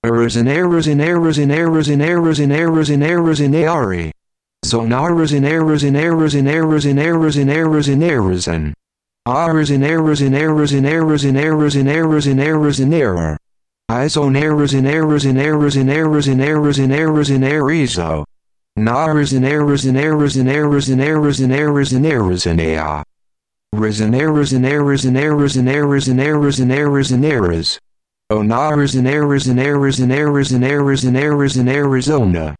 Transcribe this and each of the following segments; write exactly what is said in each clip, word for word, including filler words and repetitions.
Errors and errors and errors and errors and errors and errors and errors and Ari. Zonaras and errors and errors and errors and errors and errors and errors and errors and errors and errors and errors and errors and errors and errors and error. Izon errors and errors and errors and errors and errors and errors and erizo. Nars and errors and errors and errors and errors and errors and errors and ea. Ris and errors and errors and errors and errors and errors and errors and errors. Onars and errors and errors and errors and errors and errors and Arizona.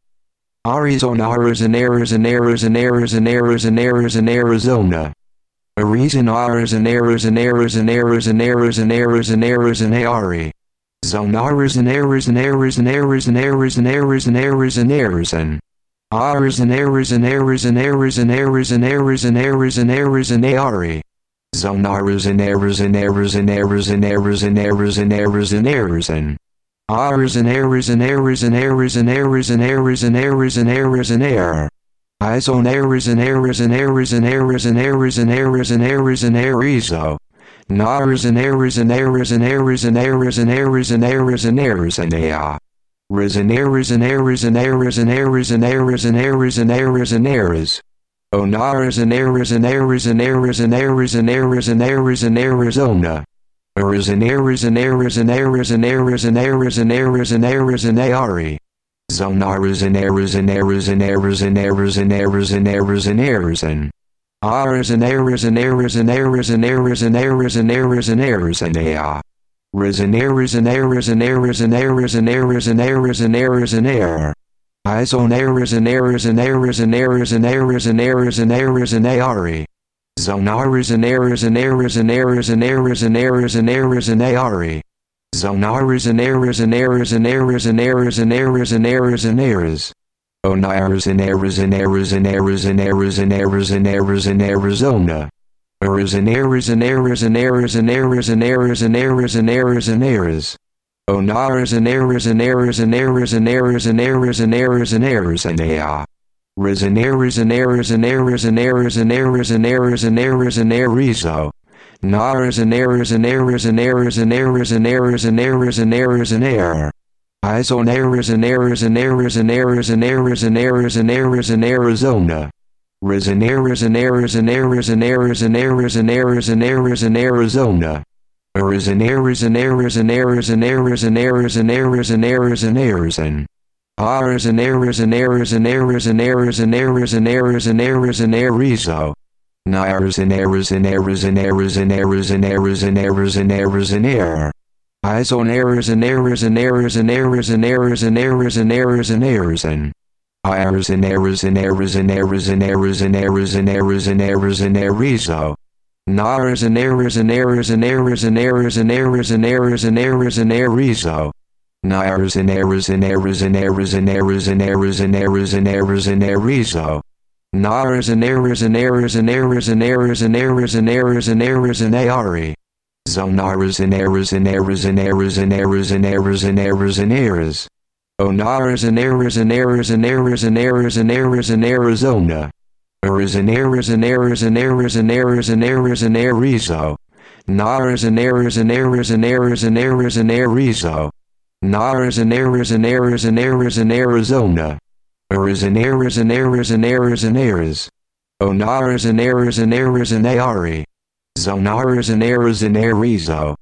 Arizonaras and errors and errors and errors and errors and errors and Arizona. Arizon errors and errors and errors and errors and errors and errors and errors and Ari. Zonaras and errors and errors and errors and errors and errors and errors and errors and errors and errors and errors and errors and errors and errors and errors and errors and Ari. Zonaras and errors and errors and errors and errors and errors and errors and errors and errors and errors and errors and errors and errors and errors and errors and errors and error. Izon errors and errors and errors and errors and errors and errors and errors and erizo. Nars and errors and errors and errors and errors and errors and errors and errors and ea. Ris and errors and errors and errors and errors and errors and errors and errors and errors. Onars and errors and errors and errors and errors and errors and errors and Arizona. Errors and errors and errors and errors and errors and errors and errors and errors and Ari. Zonaras and errors and errors and errors and errors and errors and errors and errors and errors and errors and errors and errors and errors and errors and errors and errors and ea. Ris and errors and errors and errors and errors and errors and errors and errors and error. Izon errors and errors and errors and errors and errors and errors and errors and Ari. Zonaras and errors and errors and errors and errors and errors and errors and Ari. Zonaras and errors and errors and errors and errors and errors and errors and errors. Onars and errors and errors and errors and errors and errors and errors and Arizona. Errors and errors and errors and errors and errors and errors and errors and errors and errors. Onars and errors and errors and errors and errors and errors and errors and errors and ea. Ris and errors and errors and errors and errors and errors and errors and errors and erizo. Nars and errors and errors and errors and errors and errors and errors and errors and error. Izon errors and errors and errors and errors and errors and errors and errors and Arizona. Ris and errors and errors and errors and errors and errors and errors and errors and Arizona. Errors and errors and errors and errors and errors and errors and errors and errors and errors and errors and errors and errors and errors and errors and errors and errors and errors and erizo. Nars and errors and errors and errors and errors and errors and errors and errors and error. Izon errors and errors and errors and errors and errors and errors and errors and errors and errors and errors and errors and errors and errors and errors and errors and errors and erizo. Nars and errors and errors and errors and errors and errors and errors and errors and erizo. Nars and errors and errors and errors and errors and errors and errors and errors and erizo. Nars and errors and errors and errors and errors and errors and errors and errors and Ari. Zonaras and errors and errors and errors and errors and errors and errors and errors. Onars and errors and errors and errors and errors and errors and Arizona. Errors and errors and errors and errors and errors and errors and erizo. Nars and errors and errors and errors and errors and erizo. Nars and errors and errors and errors and Arizona. Errors and errors and errors and errors and errors. Onars and errors and errors and Ari. Zonaras and errors and erizo.